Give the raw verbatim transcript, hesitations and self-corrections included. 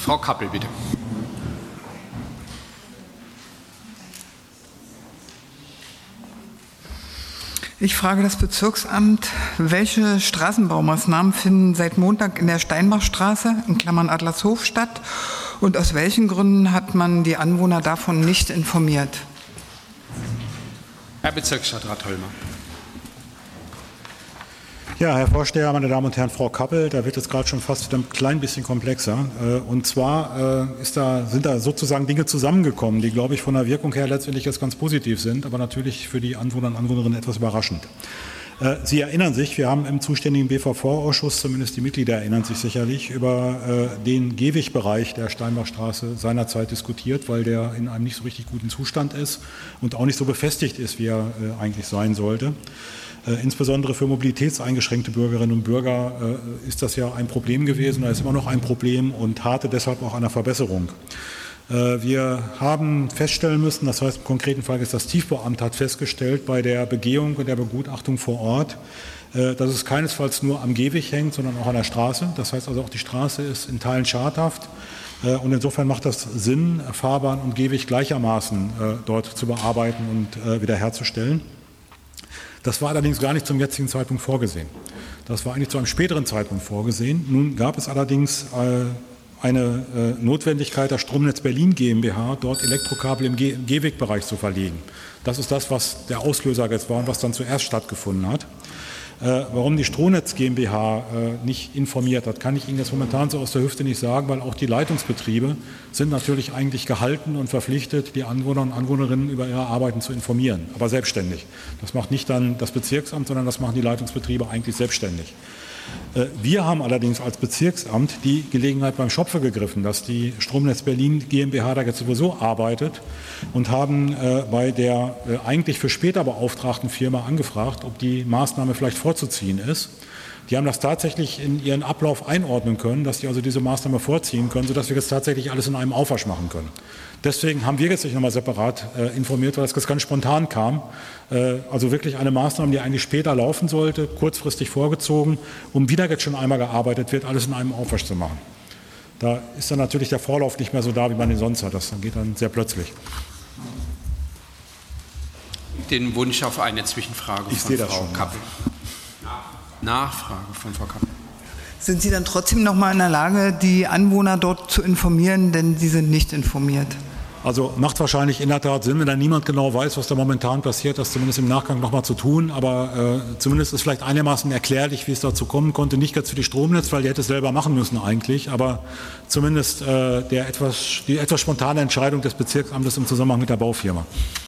Frau Kappel, bitte. Ich frage das Bezirksamt, welche Straßenbaumaßnahmen finden seit Montag in der Steinbachstraße, in Klammern Adlershof, statt und aus welchen Gründen hat man die Anwohner davon nicht informiert? Herr Bezirksstadtrat Hollmer. Ja, Herr Vorsteher, meine Damen und Herren, Frau Kappel, da wird es gerade schon fast wieder ein klein bisschen komplexer. Und zwar ist da, sind da sozusagen Dinge zusammengekommen, die, glaube ich, von der Wirkung her letztendlich jetzt ganz positiv sind, aber natürlich für die Anwohner und Anwohnerinnen etwas überraschend. Sie erinnern sich, wir haben im zuständigen B V V-Ausschuss, zumindest die Mitglieder erinnern sich sicherlich, über den Gehwegbereich der Steinbachstraße seinerzeit diskutiert, weil der in einem nicht so richtig guten Zustand ist und auch nicht so befestigt ist, wie er eigentlich sein sollte. Äh, insbesondere für mobilitätseingeschränkte Bürgerinnen und Bürger äh, ist das ja ein Problem gewesen, da ist immer noch ein Problem und harte deshalb auch einer Verbesserung. Äh, wir haben feststellen müssen, das heißt im konkreten Fall ist das Tiefbauamt hat festgestellt bei der Begehung und der Begutachtung vor Ort, äh, dass es keinesfalls nur am Gehweg hängt, sondern auch an der Straße. Das heißt also auch die Straße ist in Teilen schadhaft. Und insofern macht das Sinn, Fahrbahn und Gehweg gleichermaßen äh, dort zu bearbeiten und äh, wiederherzustellen. Das war allerdings gar nicht zum jetzigen Zeitpunkt vorgesehen. Das war eigentlich zu einem späteren Zeitpunkt vorgesehen. Nun gab es allerdings äh, eine äh, Notwendigkeit der Stromnetz Berlin GmbH, dort Elektrokabel im Ge- Gehwegbereich zu verlegen. Das ist das, was der Auslöser jetzt war und was dann zuerst stattgefunden hat. Äh, warum die Stromnetz GmbH äh, nicht informiert hat, kann ich Ihnen jetzt momentan so aus der Hüfte nicht sagen, weil auch die Leitungsbetriebe sind natürlich eigentlich gehalten und verpflichtet, die Anwohner und Anwohnerinnen über ihre Arbeiten zu informieren, aber selbstständig. Das macht nicht dann das Bezirksamt, sondern das machen die Leitungsbetriebe eigentlich selbstständig. Äh, wir haben allerdings als Bezirksamt die Gelegenheit beim Schopfe gegriffen, dass die Stromnetz Berlin GmbH da jetzt sowieso arbeitet und haben äh, bei der äh, eigentlich für später beauftragten Firma angefragt, ob die Maßnahme vielleicht vorzuziehen ist. Die haben das tatsächlich in ihren Ablauf einordnen können, dass die also diese Maßnahme vorziehen können, sodass wir jetzt tatsächlich alles in einem Aufwasch machen können. Deswegen haben wir jetzt nicht nochmal separat äh, informiert, weil das ganz spontan kam. Äh, also wirklich eine Maßnahme, die eigentlich später laufen sollte, kurzfristig vorgezogen, um wieder jetzt schon einmal gearbeitet wird, alles in einem Aufwasch zu machen. Da ist dann natürlich der Vorlauf nicht mehr so da, wie man ihn sonst hat. Das geht dann sehr plötzlich. Den Wunsch auf eine Zwischenfrage ich von Frau schon, Kappel. Nachfrage von Frau Kappel. Sind Sie dann trotzdem noch mal in der Lage, die Anwohner dort zu informieren, denn sie sind nicht informiert? Also macht wahrscheinlich in der Tat Sinn, wenn da niemand genau weiß, was da momentan passiert, das zumindest im Nachgang noch mal zu tun. Aber äh, zumindest ist vielleicht einigermaßen erklärlich, wie es dazu kommen konnte. Nicht jetzt für die Stromnetz, weil die hätte es selber machen müssen eigentlich. Aber zumindest äh, der etwas, die etwas spontane Entscheidung des Bezirksamtes im Zusammenhang mit der Baufirma.